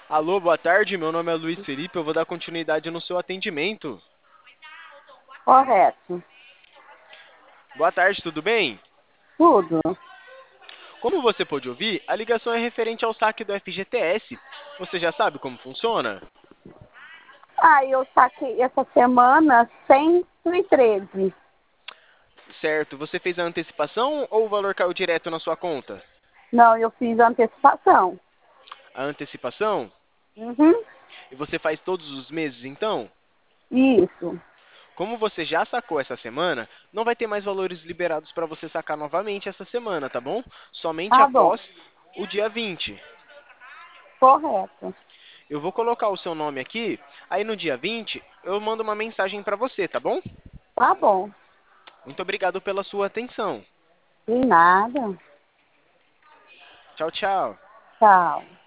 Alô, boa tarde. Meu nome é Luiz Felipe. Eu vou dar continuidade no seu atendimento. Correto. Boa tarde, tudo bem? Tudo. Como você pôde ouvir, a ligação é referente ao saque do FGTS. Você já sabe como funciona? Eu saquei essa semana 113. Certo. Você fez a antecipação ou o valor caiu direto na sua conta? Não, eu fiz antecipação. A antecipação? Uhum. E você faz todos os meses, então? Isso. Como você já sacou essa semana, não vai ter mais valores liberados para você sacar novamente essa semana, tá bom? Somente Tá bom. após o dia 20. Correto. Eu vou colocar o seu nome aqui, aí no dia 20 eu mando uma mensagem para você, tá bom? Tá bom. Muito obrigado pela sua atenção. De nada. Tchau, tchau. Tchau.